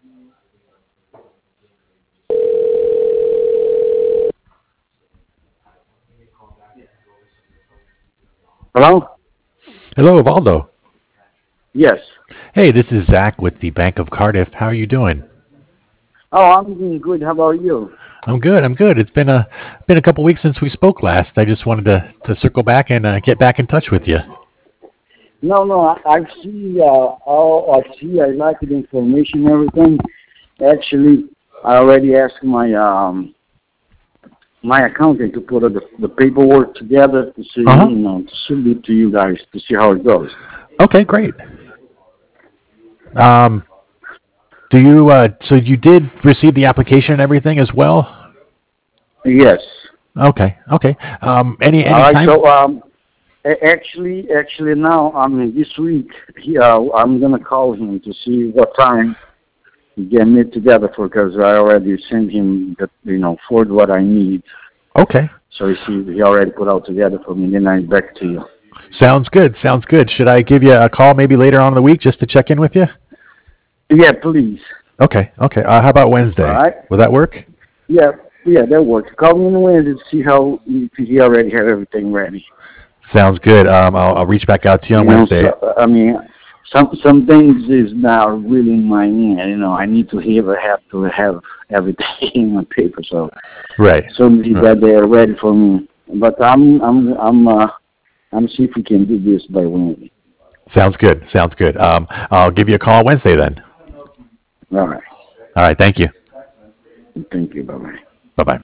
Hello? Hello, Valdo. Yes. Hey, this is Zach with the Bank of Cardiff. How are you doing? Oh, I'm doing good. How about you? I'm good. I'm good. It's been a couple weeks since we spoke last. I just wanted to circle back and get back in touch with you. No, no, I see all I see. I like the information and everything. Actually, I already asked my accountant to put the paperwork together to see, Uh huh. to submit to you guys to see how it goes. Okay, great. Um, do you so you did receive the application and everything as well? Yes. Okay, okay. All Any right. time? So, actually, now, I mean, this week, I'm gonna call him to see what time we can meet together for, because I already sent him forward what I need. Okay, So you see, he already put out together for me. Then I'm back to you. sounds good. Sounds good. Should I give you a call maybe later on in the week just to check in with you? Yeah, please. Okay, okay. How about All Wednesday? right. Will that work? Yeah, yeah, that works. Call me on Wednesday to see how if he already have everything ready. Sounds good. I'll reach back out to you on So Wednesday. I mean, some things is not really in my hand. I need to have everything in my paper. So Right. somebody Right. that they are ready for me. But I'm see if we can do this by Wednesday. Sounds good. Sounds good. I'll give you a call Wednesday then. All right. All right. Thank you. Thank you. Bye bye. Bye bye.